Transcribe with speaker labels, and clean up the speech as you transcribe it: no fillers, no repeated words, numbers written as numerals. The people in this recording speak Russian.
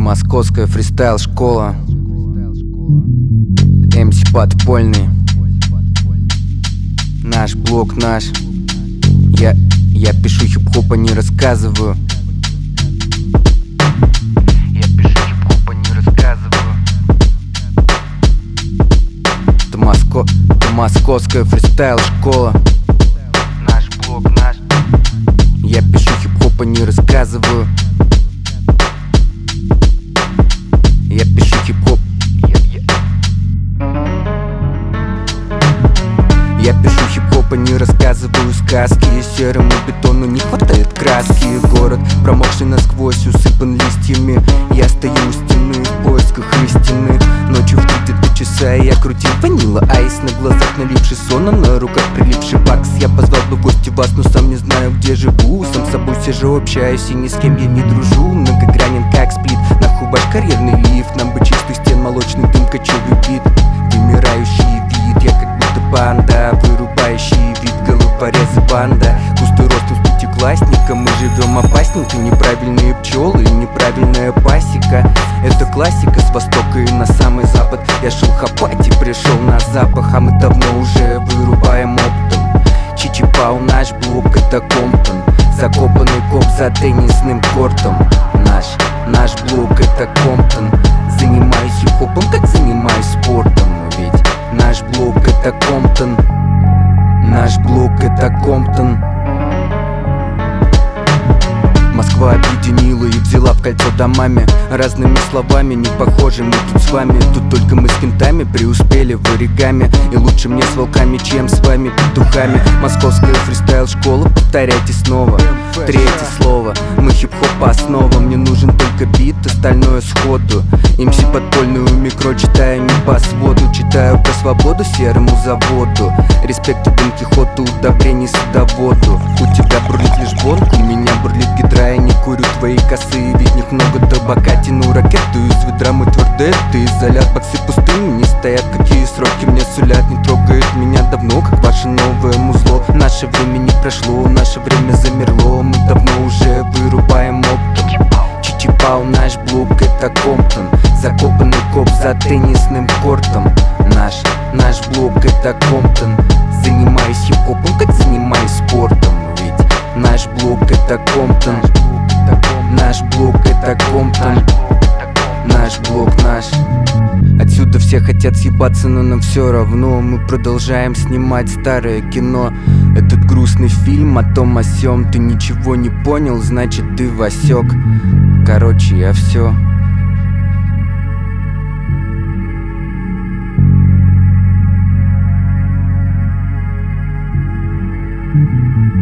Speaker 1: Московская фристайл-школа, МС подпольный, наш блог наш. Я пишу хип-хоп, а не рассказываю. Я пишу хип-хоп, а не рассказываю. Это московская фристайл-школа, наш блог наш. Я пишу хип-хоп, а не рассказываю. Я пишу хип-хоп. Я пишу хип-хоп, а не рассказываю сказки. Серому бетону не хватает краски. Город промокший насквозь, усыпан листьями. Я стою у стены в поисках истины. Ночью в 3 часа я крутил ванила айс. На глазах наливший сон, а на руках прилипший бакс. Я позвал бы в гости вас, но сам не знаю, где живу. Сам с собой сижу, общаюсь, и ни с кем я не дружу. Многогранен как сплит, нахуй ваш карьерный лифт. Нам бы чистых стен, молочный дым, кочевый бит. Вымирающий вид, я как будто банда. Вырубающий вид, головорезы банда. Кусты ростом с пятиклассника. Мы живем опасненько, неправильные пчелы и неправильная пасека. Это классика с востока и на самый запад. Я шел хапать и пришел на запах. А мы давно уже вырубаем оптом. Чичипау, наш блок, это Комптон. Закопанный коп за теннисным кортом. Наш блок, это Комптон. Занимаюсь хип-хопом, как занимаюсь спортом. Ведь наш блок, это Комптон. Наш блок, это Комптон. Москва объединила и взяла в кольцо домами. Разными словами, не похожи мы тут с вами. Тут только мы с кентами преуспели в оригами. И лучше мне с волками, чем с вами петухами. Московская фристайл-школа, повторяйте снова. Третье слово, мы хип-хоп основа. Мне нужен только бит, остальное сходу. МС подпольную микро читаю не по своду. Читаю про свободу серому заводу. Респект Дон Кихоту, удобрений садоводу. У тебя бурлит лишь бонг, у меня бурлит гидра. Я не курю твои косы, ведь в них много табака. Тяну ракету из ведра, мы твердые. Ты изолят, боксы пустыми не стоят. Какие сроки мне сулят, не трогает меня давно, как ваше новое музло. Наше время не прошло, наше время замерло. Мы давно уже вырубаем оптом. Чичипау, наш блок, это Комптон. Закопанный коп за теннисным кортом. Наш блок, это Комптон. Занимаюсь хип-хопом, как занимаюсь спортом. Ведь наш блок, это Комптон. Наш блок, это Комптон. Наш блок наш. Отсюда все хотят съебаться, но нам все равно. Мы продолжаем снимать старое кино. Этот грустный фильм о том о сём. Ты ничего не понял, значит ты Васек. Короче, я все.